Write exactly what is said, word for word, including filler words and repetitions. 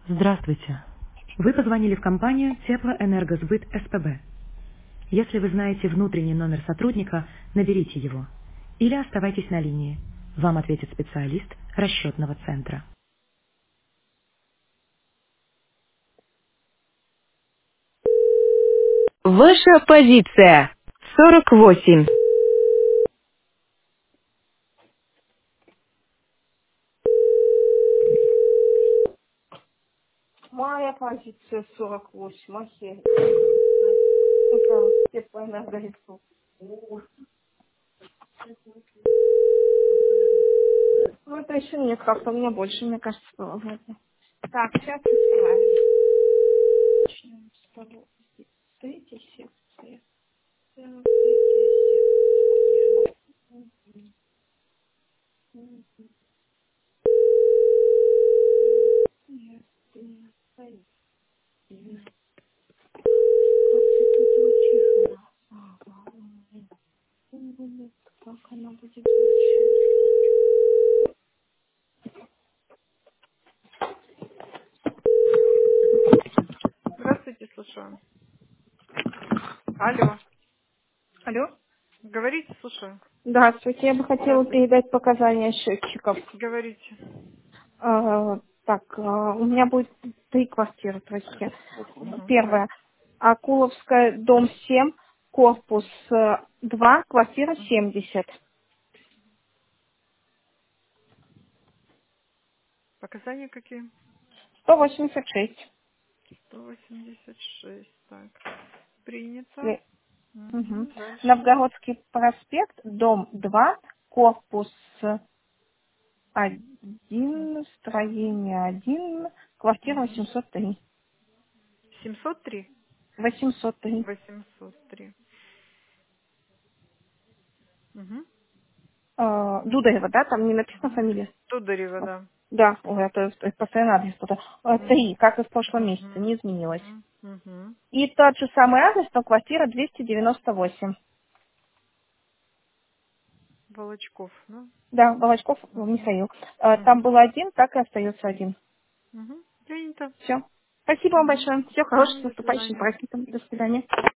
Здравствуйте. Вы позвонили в компанию Теплоэнергосбыт СПБ. Если вы знаете внутренний номер сотрудника, наберите его. Или оставайтесь на линии. Вам ответит специалист расчетного центра. Ваша позиция. сорок восемь. Моя позиция сорок восемь. Окей. Это теплоэнергоресурс. Ну, это еще нет, как-то у меня больше, мне кажется, было вроде. Так, сейчас исправим. Начнем с того. Третья секция. Так, третья секция. Нет, нет, нет. Как это звучит? Ага. Как она будет звучать? Здравствуйте, слушаю. Алло. Алло? Говорите, слушаю. Здравствуйте, я бы хотела Здравствуйте. передать показания счетчиков. Говорите. А, так, а, у меня будет три квартиры, простите. Угу, Первая. говорите. Акуловская, дом семь, корпус э, два, квартира семьдесят. Показания какие? сто восемьдесят шесть. сто восемьдесят шесть. Так. Принято. Э, мгм. Угу. Дальше. Новгородский проспект, дом два, корпус один, строение один, квартира Угу. восемьсот три. семьсот три. восемьсот три. восемьсот три. Угу. Э, Дударева, да, там не написана Угу. фамилия? Тударева, да. Да, ой, это, это постоянно адрес туда. Э, Угу. Три, как и в прошлом месяце, Угу. не изменилось. Угу. И тот же самый адрес, но квартира двести девяносто восемь. Волочков, да? Да, Волочков э, Угу. Михаил. Э, Там Угу. был один, так и остается один. Угу. Принято. Все. Спасибо вам Угу. большое. Всего хорошего, с Угу. До наступающим свидания. праздником. До свидания.